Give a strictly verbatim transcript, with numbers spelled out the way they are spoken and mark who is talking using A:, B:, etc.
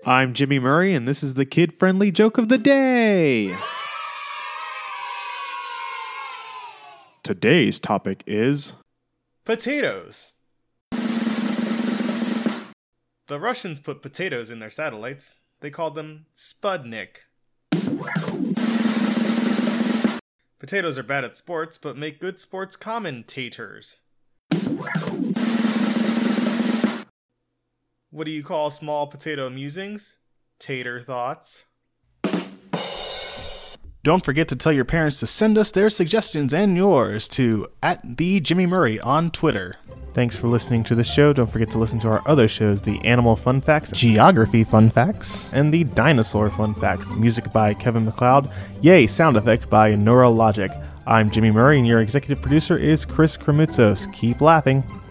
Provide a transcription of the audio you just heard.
A: I'm Jimmy Murray, and this is the kid-friendly joke of the day. Today's topic is
B: potatoes. The Russians put potatoes in their satellites. They called them Sputnik. Potatoes are bad at sports, but make good sports commentators. What do you call small potato musings? Tater thoughts.
C: Don't forget to tell your parents to send us their suggestions and yours to at the Jimmy Murray on Twitter.
A: Thanks for listening to the show. Don't forget to listen to our other shows, the Animal Fun Facts, Geography Fun Facts, and the Dinosaur Fun Facts. Music by Kevin MacLeod. Yay, sound effect by Neurologic. I'm Jimmy Murray, and your executive producer is Chris Kremitzos. Keep laughing.